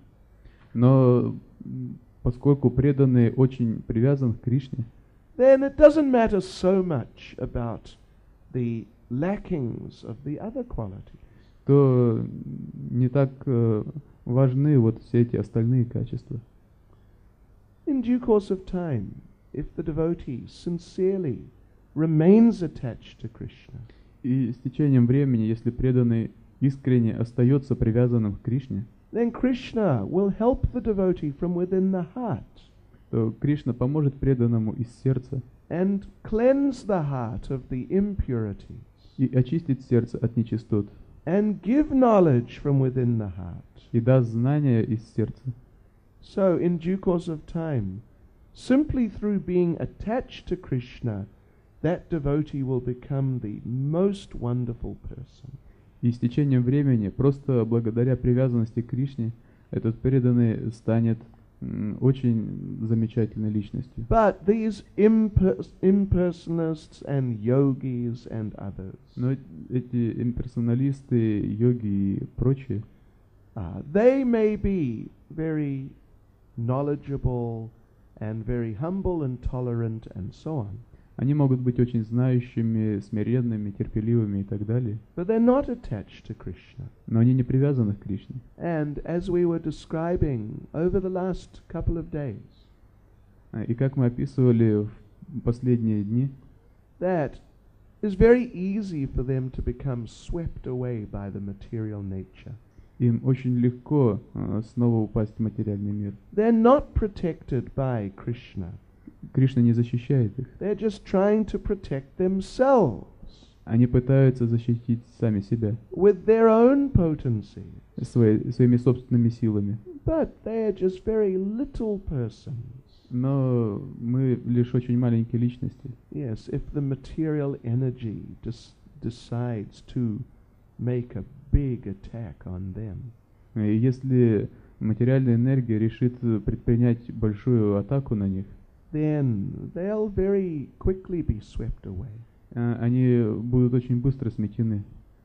Но м, поскольку преданный очень привязан к Кришне, then it doesn't matter so much about the lackings of the other qualities. то не так э, важны вот все эти остальные качества. In due course of time, if the devotee sincerely remains attached to Krishna, И с течением времени, если преданный искренне остается привязанным к Кришне, then Krishna will help the devotee from within the heart то Кришна поможет преданному из сердца and cleanse the heart of the impurities и очистит сердце от нечистот, and give knowledge from within the heart. и даст знания из сердца. So, in due course of time, simply through being attached to Krishna, that devotee will become the most wonderful person. И с течением времени, просто благодаря привязанности к Кришне, этот преданный станет м, очень замечательной личностью. But these imper- impersonalists and yogis and others, Но эти имперсоналисты, йоги и прочие, uh, they may be very knowledgeable and very humble and tolerant and so on. они могут быть очень знающими, смиренными, терпеливыми и так далее, But they're not attached to Krishna. но они не привязаны к Кришне. And as we were describing over the last couple of days, А, И как мы описывали в последние дни, that it's very easy for them to become swept away by the material nature. им очень легко а, снова упасть в материальный мир. They're not protected by Krishna. Кришна не защищает их. They're just trying to protect themselves Они пытаются защитить сами себя with their own potency. свои- своими собственными силами. But they are just very little persons. Но мы лишь очень маленькие личности. Yes, if the material energy des- decides to make a big attack on them, И если материальная энергия решит э, предпринять большую атаку на них, then they'll very quickly be swept away. а, они будут очень быстро сметены.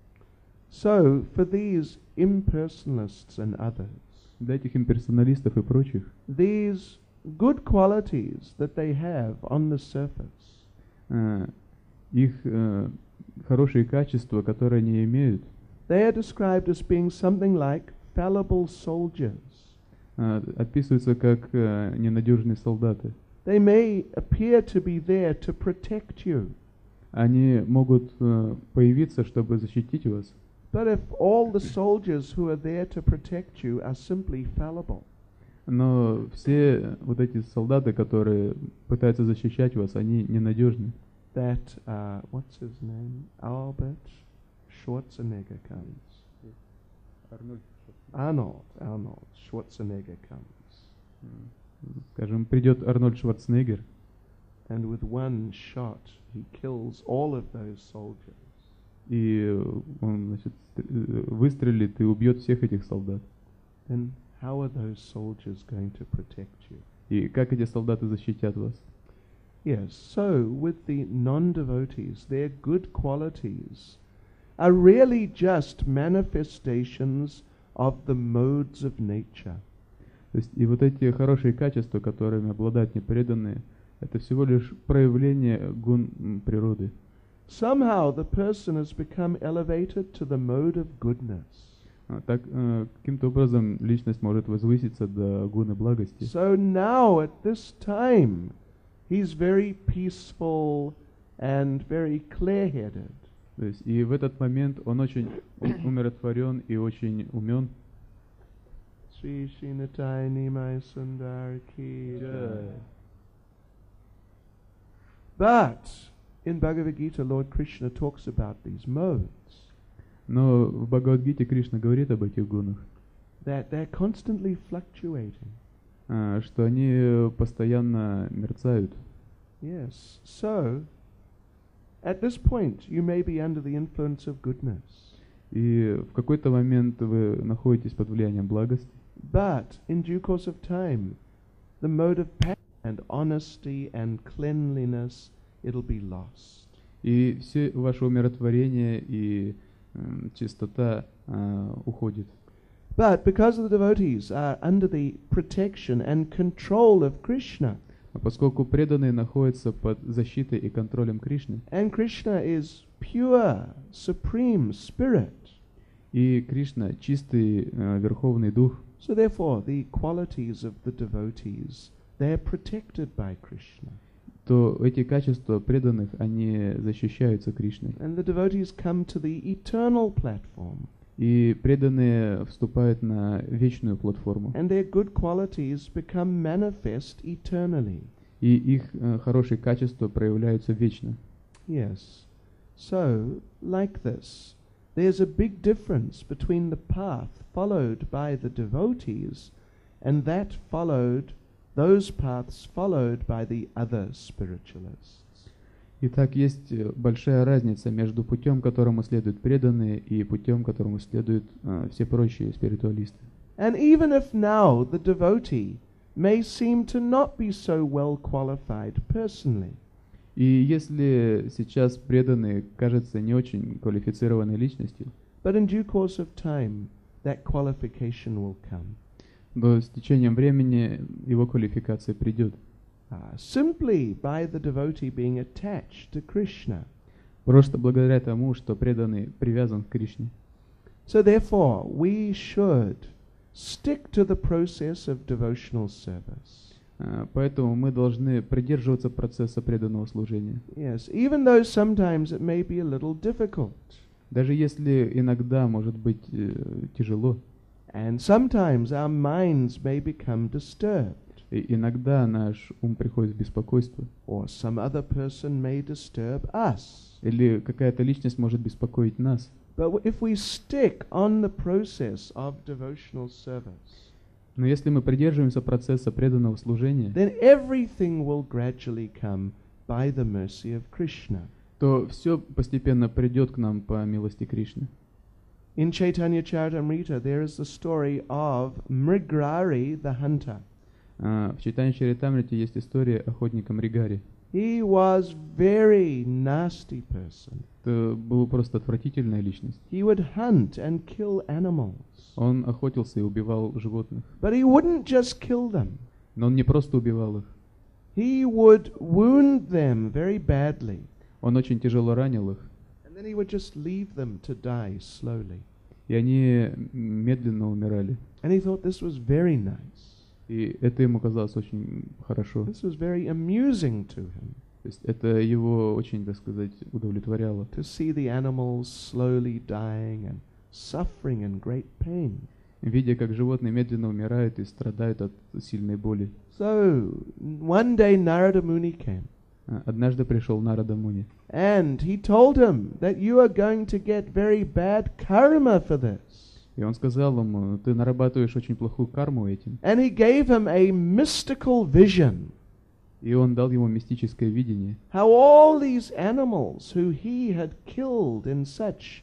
So, for these impersonalists and others, Для этих имперсоналистов и прочих, these good qualities that they have on the surface, а, их э, хорошие качества, которые они имеют, they are described as being something like fallible soldiers. а, описываются как э, ненадежные солдаты. They may appear to be there to protect you, Они могут э, появиться, чтобы защитить вас. but if all the soldiers who are there to protect you are simply fallible, Но все вот эти солдаты, которые пытаются защищать вас, они ненадежны. that, uh, what's his name? Albert Schwarzenegger comes. Arnold, Arnold Schwarzenegger comes. Скажем, придет Арнольд Шварценеггер, And with one shot, he kills all of those soldiers. и он, значит, стр- э, выстрелит и убьет всех этих солдат. Then how are those soldiers going to protect you? И как эти солдаты защитят вас? Yes, so with the non-devotees, their good qualities are really just manifestations of the modes of nature. То есть, и вот эти хорошие качества, которыми обладают непреданные, это всего лишь проявление гун м, природы. Somehow the person has become elevated to the mode of goodness. А, Так, э, каким-то образом личность может возвыситься до гуны благости. So now at this time, he's very peaceful and very clear-headed. То есть, и в этот момент он очень у- умиротворен и очень умен. Sri Srinatai Nimai Sundar Ki Jai. But in Bhagavad Gita, Lord Krishna talks about these modes, Но в Бхагавад-гите Кришна говорит об этих гунах, that they're constantly fluctuating. а, что они э, постоянно мерцают. Yes. So, at this point, you may be under the influence of goodness. И в какой-то момент вы находитесь под влиянием благости, But in due course of time, the mode of passion and honesty and cleanliness, it'll be lost. и все ваше умиротворение и м, чистота а, уходит. But because the devotees are under the protection and control of Krishna, А поскольку преданные находятся под защитой и контролем Кришны, and Krishna is pure, supreme spirit, и Кришна чистый э, верховный дух, so therefore the qualities of the devotees, they're protected by Krishna. то эти качества преданных, они защищаются Кришной. And the devotees come to the eternal platform. И преданные вступают на вечную платформу. And their good qualities become manifest eternally. И их э, хорошие качества проявляются вечно. Yes. So, like this, there's a big difference between the path followed by the devotees and that followed, those paths followed by the other spiritualists. Итак, есть э, большая разница между путем, которому следуют преданные, и путем, которому следуют э, все прочие спиритуалисты. And even if now the devotee may seem to not be so well qualified personally, И если сейчас преданный кажется не очень квалифицированной личностью, but in due course of time that qualification will come. то с течением времени его квалификация придет. Uh, simply by the devotee being attached to Krishna. Просто благодаря тому, что преданный привязан к Кришне. So therefore, we should stick to the process of devotional service. Uh, поэтому мы должны придерживаться процесса преданного служения. Yes, even though sometimes it may be a little difficult. Даже если иногда может быть э, тяжело, And sometimes our minds may become disturbed. и иногда наш ум приходит в беспокойство, Or some other person may disturb us. или какая-то личность может беспокоить нас. But if we stick on the process of devotional service, Но если мы придерживаемся процесса преданного служения, then everything will gradually come by the mercy of Krishna. то все постепенно придет к нам по милости Кришны. In Chaitanya Charitamrita, there is the story of Mrigrari the hunter. Uh, в Чайтанья Чаритамрите есть история охотника Мригари. He was very nasty person. Это была просто отвратительная личность. He would hunt and kill animals. Он охотился и убивал животных. But he wouldn't just kill them. Но он не просто убивал их. He would wound them very badly. Он очень тяжело ранил их. And then he would just leave them to die slowly. И они медленно умирали. And he thought this was very nice. И это ему казалось очень хорошо. This was very amusing to him. То есть это его очень, так сказать, удовлетворяло. To see the animals slowly dying and suffering in great pain. Видя, как животные медленно умирают и страдают от сильной боли. So, one day Narada Muni came. Однажды пришел Нарада Муни. And he told him that you are going to get very bad karma for this. И он сказал ему, ты нарабатываешь очень плохую карму этим. And he gave him a mystical vision. И он дал ему мистическое видение. How all these animals who he had killed in such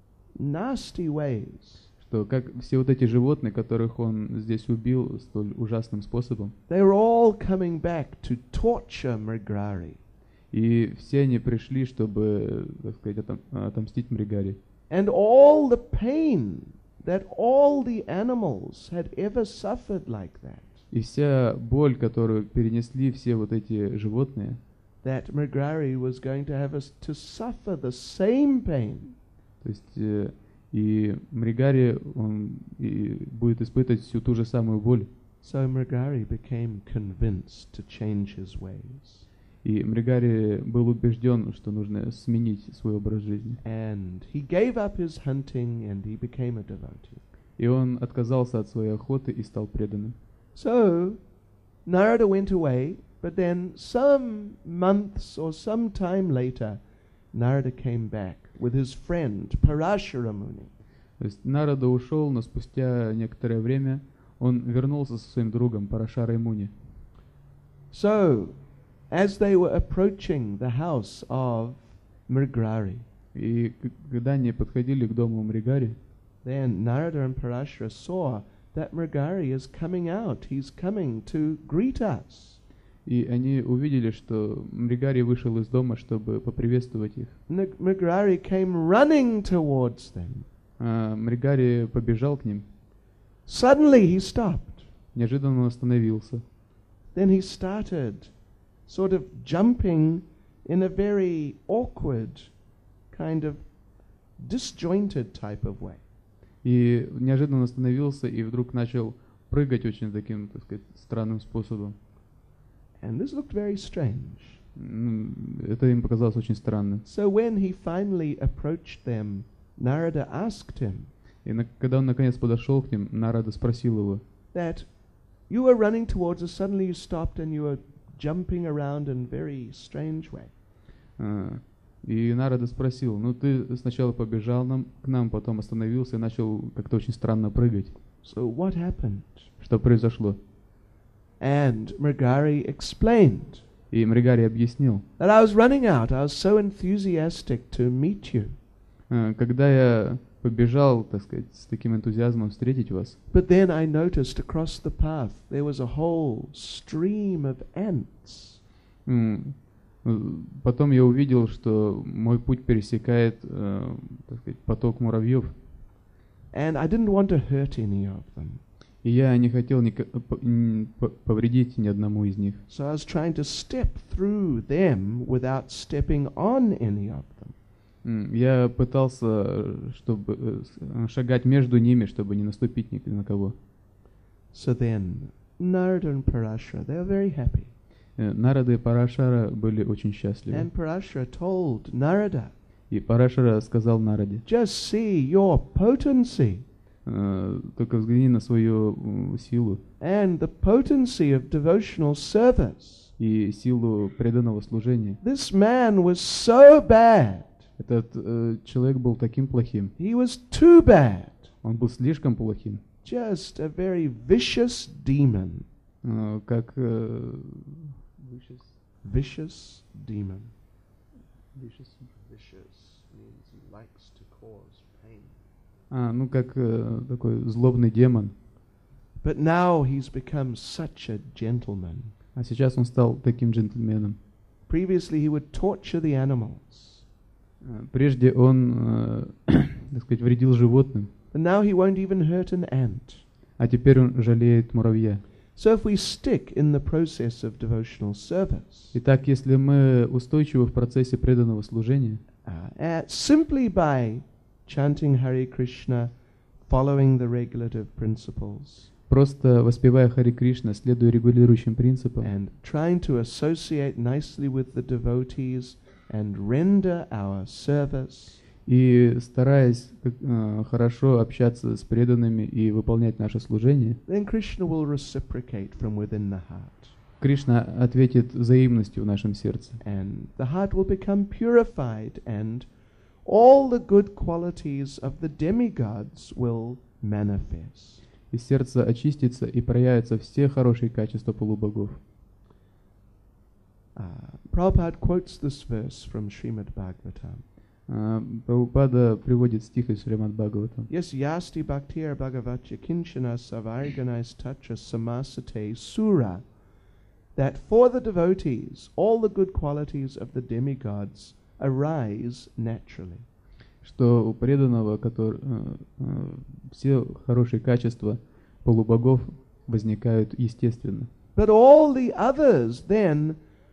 nasty ways, Что как все вот эти животные, которых он здесь убил столь ужасным способом, they were all coming back to torture Mrigrari. и все они пришли, чтобы, так сказать, отом- отомстить Мригари. And all the pain that all the animals had ever suffered like that, И вся боль, которую перенесли все вот эти животные, that Mrigrari was going to have us to suffer the same pain. то есть э, и Мригари, он и будет испытывать всю ту же самую боль. So Mrigrari became convinced to change his ways. И Мригари был убежден, что нужно сменить свой образ жизни. And he gave up his hunting and he became a devotee. И он отказался от своей охоты и стал преданным. So Narada went away, but then some months or some time later, Narada came back with his friend Parashara Muni. То есть Нарада ушел, но спустя некоторое время он вернулся со своим другом Парашарой Муни. So, as they were approaching the house of Mrigrari, И к- когда они подходили к дому Мригари, then Narada and Parashara saw that Mrigrari is coming out. He's coming to greet us. и они увидели, что Мригари вышел из дома, чтобы поприветствовать их. N- Mrigrari came running towards them. А Мригари побежал к ним. Suddenly he stopped. Неожиданно он остановился. Then he started sort of jumping in a very awkward, kind of disjointed type of way. И неожиданно остановился и вдруг начал прыгать очень таким, так сказать, странным способом. And this looked very strange. м, это им показалось очень странным. So when he finally approached them, Narada asked him И на- когда он наконец подошел к ним, Нарада спросил его, that you were running towards us, suddenly you stopped and you were jumping around in a very strange way. а, и Нарада спросил, ну ты сначала побежал нам, к нам, потом остановился и начал как-то очень странно прыгать. So what happened? Что произошло? And Mrigari explained И Мригари объяснил, that I was running out, I was so enthusiastic to meet you. а, когда я побежал, так сказать, с таким энтузиазмом встретить вас, But then I noticed across the path there was a whole stream of ants. м, э, потом я увидел, что мой путь пересекает, э, так сказать, поток муравьев, And I didn't want to hurt any of them. и я не хотел ника- п- м, п- повредить ни одному из них. So I was trying to step through them without stepping on any of them. М, Я пытался, чтобы э, с- э, шагать между ними, чтобы не наступить ни на кого. So then, Narada and Parashara, they were very happy. Э, Нарада и Парашара были очень счастливы. And Parashara told Narada, И Парашара сказал Нараде, just see your potency э, только взгляни на свою м, силу and the potency of devotional service. и силу преданного служения. This man was so bad. Этот э, человек был таким плохим. He was too bad. Он был слишком плохим, Just a very vicious demon. э, как э, Vicious demon. Vicious means he likes to cause pain. а, ну как э, такой злобный демон. But now he's become such a gentleman. А сейчас он стал таким джентльменом. Previously he would torture the animals. Э, Прежде он, э, так сказать, вредил животным, And now he won't even hurt an ant. а теперь он жалеет муравья. So if we stick in the process of devotional service, Итак, если мы устойчивы в процессе преданного служения, uh, uh, simply by chanting Hare Krishna, following the regulative principles, просто воспевая Хари Кришна, следуя регулирующим принципам, and trying to associate nicely with the devotees and render our service, и стараясь как, э, хорошо общаться с преданными и выполнять наше служение, then Krishna will reciprocate from within the heart. Кришна ответит взаимностью в нашем сердце. And the heart will become purified, and all the good qualities of the demigods will manifest. И сердце очистится и проявятся все хорошие качества полубогов. Uh, Prabhupada quotes this verse from Srimad Bhagavatam. А, Прабхупада приводит стих из Шримад Бхагаватам. Yes, yasti bhaktir bhagavatya kinchana savarganais tacha samasate sura. That for the devotees, all the good qualities of the demigods arise naturally. Что у преданного, который, э, э, все хорошие качества полубогов возникают естественно. But all the others then,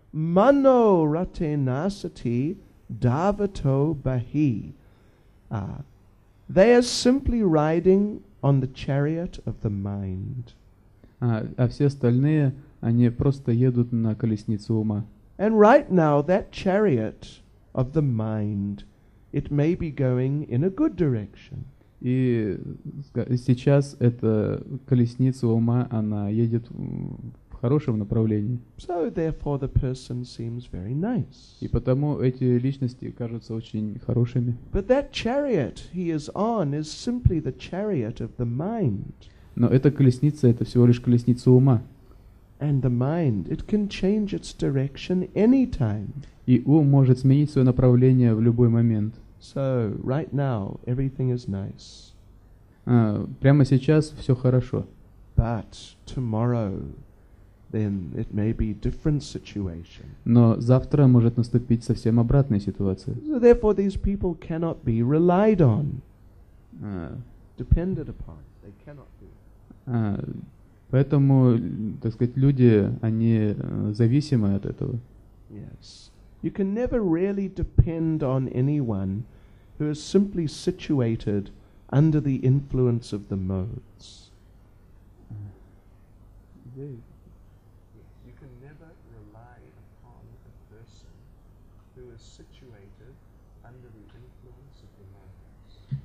mano ratenasati davato bahi. Ah, they are simply riding on the chariot of the mind. А, а все остальные, они просто едут на колеснице ума. And right now that chariot of the mind, it may be going in a good direction. И ска- сейчас эта колесница ума, она едет м, в хорошем направлении. So therefore the person seems very nice. И потому эти личности кажутся очень хорошими. But that chariot he is on is simply the chariot of the mind. Но эта колесница, это всего лишь колесница ума. And the mind, it can change its direction anytime. И ум может сменить свое направление в любой момент. So right now everything is nice. А, прямо сейчас все хорошо. But tomorrow then it may be different situation. Но завтра может наступить совсем обратная ситуация. So therefore these people cannot be relied on, А, depended upon. They cannot be. а, поэтому, так сказать, люди, они э, зависимы от этого. Yes. You can never really depend on anyone who is simply situated under the influence of the modes. You can never rely upon a person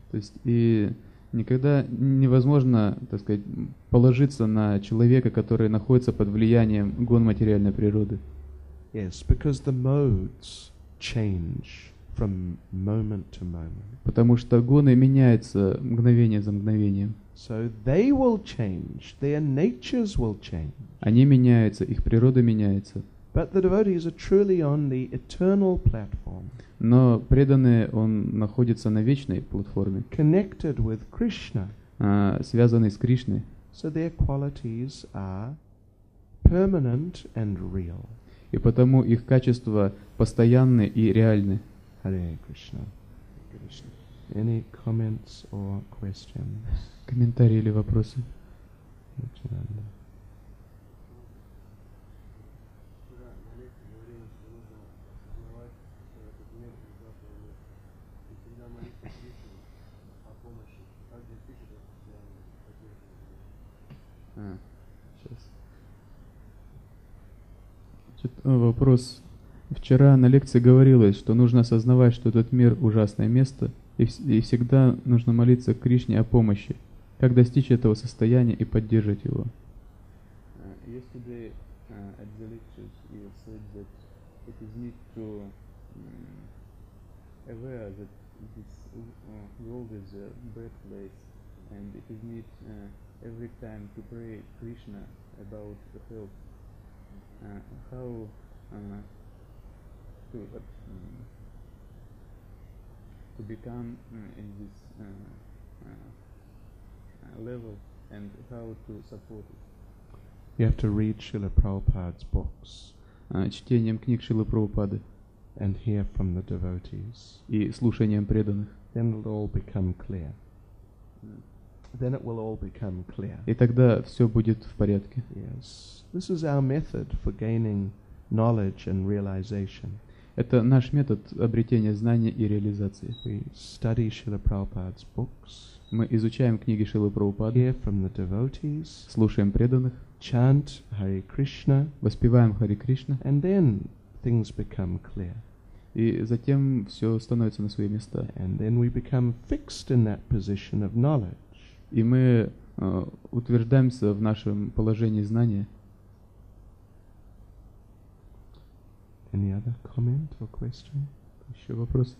То есть и никогда невозможно, так сказать, положиться на человека, который находится под влиянием гон материальной природы. Yes, because the modes change from moment to moment. Потому что гоны меняются мгновение за мгновением. So they will change, their natures will change. Они меняются, их природа меняется. But the devotees are truly on the eternal platform. Но преданный, он находится на вечной платформе, Connected with Krishna. а, связанный с Кришной. So their qualities are permanent and real. И потому их качества постоянны и реальны. Hare Krishna. Any comments or questions? Комментарии или вопросы? Nityananda. А, сейчас. Значит, э, вопрос. Вчера на лекции говорилось, что нужно осознавать, что этот мир ужасное место, и, вс- и всегда нужно молиться Кришне о помощи. Как достичь этого состояния и поддерживать его? Uh, yesterday uh, at the lectures you said that it is need to um, aware that this uh, world is a bad place, and it is need uh, every time to pray Krishna about the help. Uh, how uh, to uh, um, to become uh, in this uh, uh, uh, level and how to support it. You have to read Srila Prabhupada's books Uh, чтением книг Шрилы Прабхупады and hear from the devotees. и слушанием преданных. Then it'll all become clear. Then it will all become clear. И тогда все будет в порядке. Yes. This is our method for gaining knowledge and realization. Это наш метод обретения знания и реализации. We study Srila Prabhupada's books, Мы изучаем книги Шрилы Прабхупады, hear from the devotees, слушаем преданных, chant Hare Krishna, воспеваем Хари Кришна, and then things become clear. и затем все становится на свои места. And then we become fixed in that position of knowledge. И мы э, утверждаемся в нашем положении знания. Any other comment or question? Еще вопросы?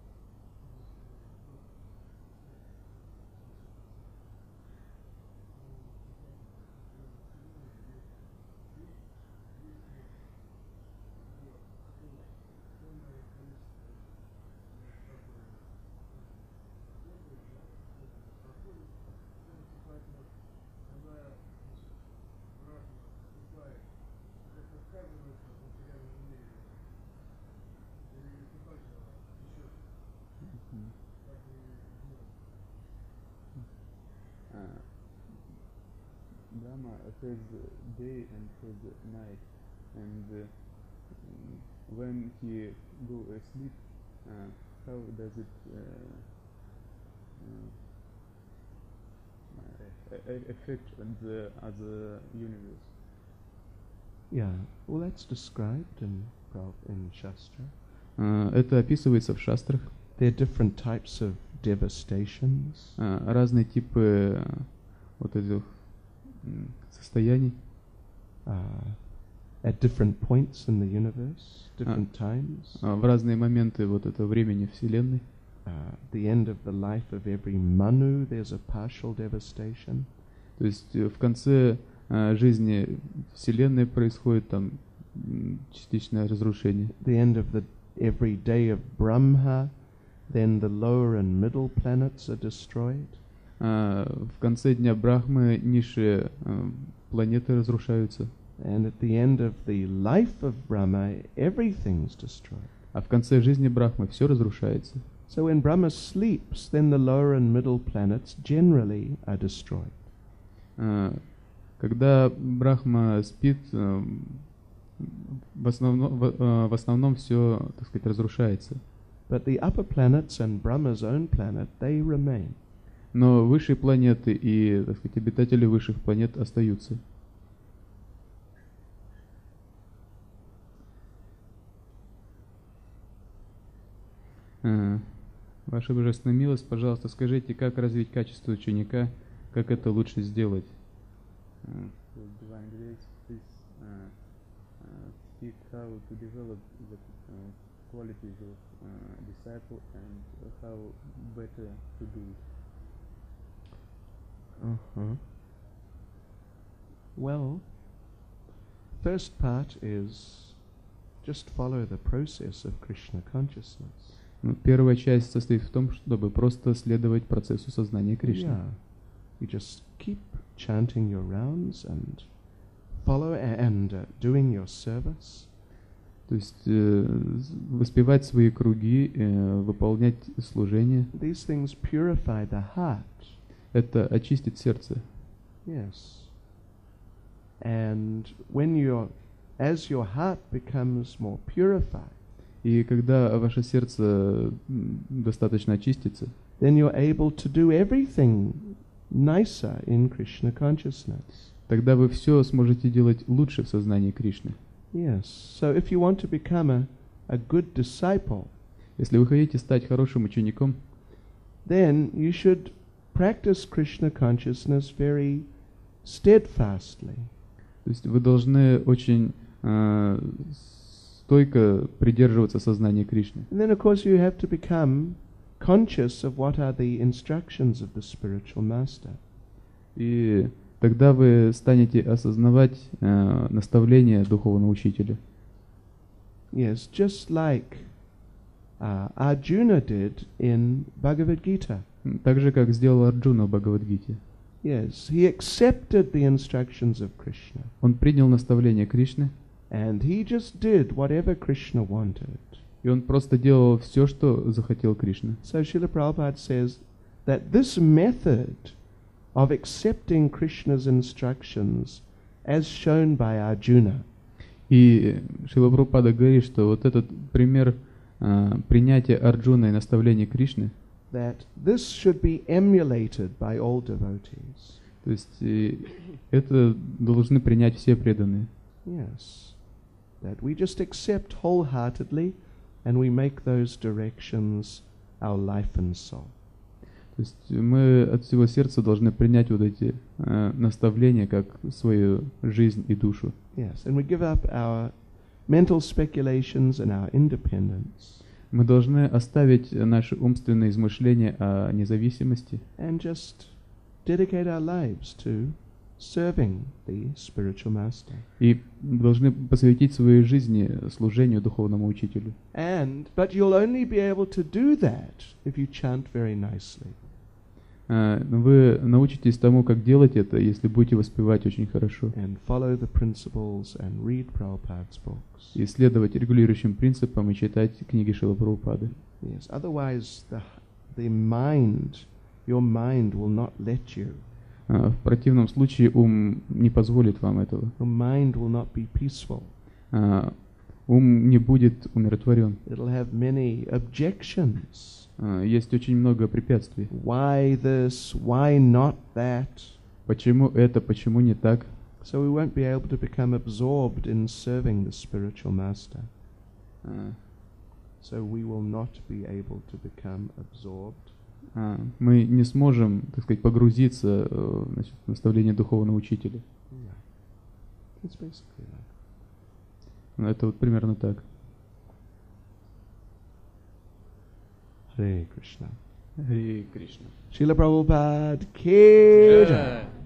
Brahma has day and has night, and uh, when he go asleep, uh, how does it uh, uh, affect on the other universe? Yeah, well, that's described in in Shastra. Uh, это описывается в шастрах. There are different types of devastations. Uh, разные типы uh, вот этих um, состояний. Uh, at different points in the universe, different uh, times. Uh, в разные моменты вот этого времени Вселенной. Uh, at the end of the life of every Manu, there's a partial devastation. То есть в конце uh, жизни Вселенной происходит там частичное разрушение. The end of the every day of Brahma, then the lower and middle planets are destroyed. Uh, в конце дня Брахмы низшие uh, планеты разрушаются. And at the end of the life of Brahma, everything's destroyed. А в конце жизни Брахмы все разрушается. So when Brahma sleeps, then the lower and middle planets generally are destroyed. Uh, когда Брахма спит, uh, в основном, в, uh, в основном все, так сказать, разрушается. But the upper planets and Brahma's own planet, they remain. Но высшие планеты и, так сказать, обитатели высших планет остаются. Uh, Ваша Божественная милость, пожалуйста, скажите, как развить качество ученика, как это лучше сделать? Uh, Divine Grace, please uh, uh, speak how to develop the uh, qualities of uh, disciple and how better to do it. Uh-huh. Well, first part is just follow the process of Krishna consciousness. Ну, первая часть состоит в том, чтобы просто следовать процессу сознания Кришны. Yeah. You just keep chanting your rounds and follow a- and uh, doing your service. То есть э, воспевать свои круги, э, выполнять служение. These things purify the heart. Это очистит сердце. Yes. And when you're, as your heart becomes more purified, И когда ваше сердце м, достаточно очистится, then you're able to do everything nicer in Krishna consciousness. тогда вы все сможете делать лучше в сознании Кришны. Yes. So if you want to become a, a good disciple, Если вы хотите стать хорошим учеником, then you should practice Krishna consciousness very steadfastly. то есть вы должны очень э, стойко придерживаться сознания Кришны. And then of course you have to become conscious of what are the instructions of the spiritual master. И тогда вы станете осознавать э, наставления духовного учителя. Yes, just like uh, Arjuna did in Bhagavad Gita. Так же, как сделал Арджуна в Бхагавад-гите. Yes, he accepted the instructions of Krishna. Он принял наставления Кришны, And he just did whatever Krishna wanted. и он просто делал все, что захотел Кришна. So Srila Prabhupada says that this method of accepting Krishna's instructions as shown by Arjuna И Шрила Прабхупада говорит, что вот этот пример э, принятия Арджуна и наставления Кришны, that this should be emulated by all devotees. то есть э, это должны принять все преданные. Yes. That we just accept wholeheartedly and we make those directions our life and soul. То есть мы от всего сердца должны принять вот эти э, наставления как свою жизнь и душу. Yes, and we give up our mental speculations and our independence Мы должны оставить наши умственные измышления о независимости and just dedicate our lives to serving the spiritual master. и должны посвятить своей жизни служению духовному учителю. And but you'll only be able to do that if you chant very nicely. Э, Вы научитесь тому, как делать это, если будете воспевать очень хорошо And follow the principles and read Prabhupada's books. и следовать регулирующим принципам и читать книги Шрилы Прабхупады. Yes, otherwise the the mind, your mind will not let you. Э, В противном случае ум не позволит вам этого. Your mind will not be peaceful. Э, Ум не будет умиротворен. It'll have many objections. Э, Есть очень много препятствий. Why this? Why not that? Почему это, почему не так? So we won't be able to become absorbed in serving the spiritual master. Э, So we will not be able to become absorbed. э, Мы не сможем, так сказать, погрузиться э, значит, в наставление духовного учителя. Yeah. It's basically like. Ну, это вот примерно так. Hare Krishna. Харе Кришна. Srila Prabhupada ki jai. Jai.